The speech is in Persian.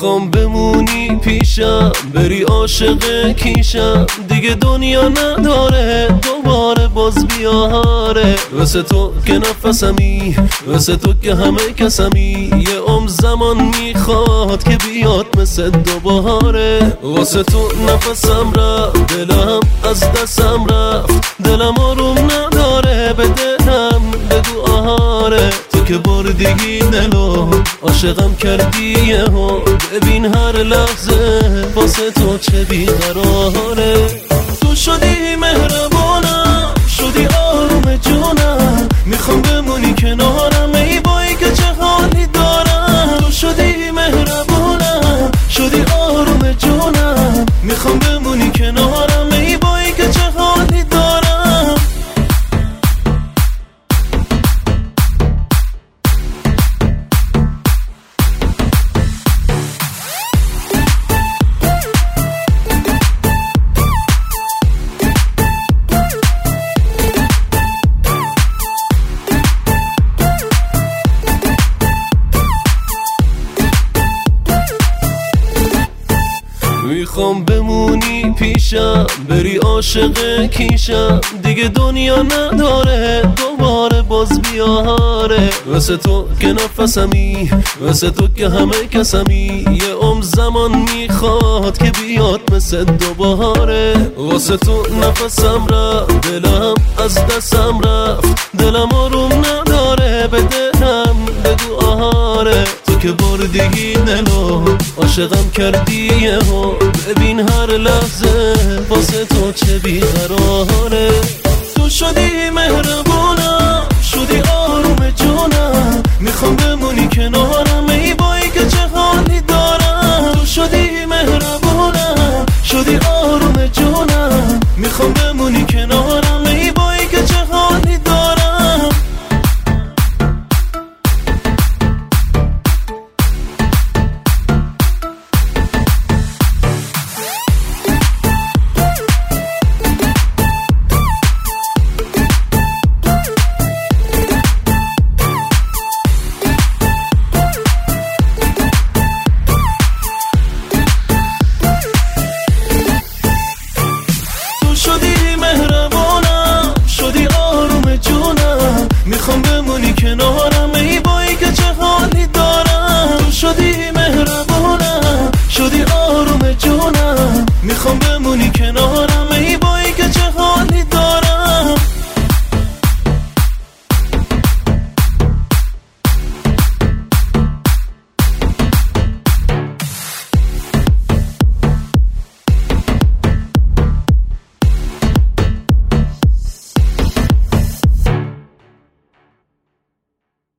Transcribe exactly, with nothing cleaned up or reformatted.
میخوام بمونی پیشم، بری عاشق کیشم، دیگه دنیا نداره دوباره باز بیاره. واسه تو که نفسمی، واسه تو که همه کسمی، یه عمر زمان میخواد که بیاد مثل دوباره. واسه تو نفسم رفت، دلم از دستم رفت، دلم آروم نداره، به دلم بگو آهاره. تو که بردگی دلو عاشقم کردی یهو، ببین هر لحظه واسه تو چه بیقراره. تو شدی مهربانم، شدی آروم جونم، میخوام بمونی کنارم، ای بایی که چه حالی دارم. تو شدی مهربانم، شدی آروم جونم، میخوام بمونی کنارم، ای بایی که چه حالی دارم. میخوام بمونی پیشم، بری عاشق کیشم، دیگه دنیا نداره دوباره باز بیاره. واسه تو که نفسمی، واسه تو که همه کسمی، یه عمر زمان میخواد که بیاد مثل دوباره. واسه تو نفسم رفت، دلم از دستم رفت، دلم آروم نداره، به دلم بگو آهاره. تو که بردگی دلو عاشقم کردی یهو، ببین هر لحظه واسه تو چه بیقراره. تو شدی مهربانم،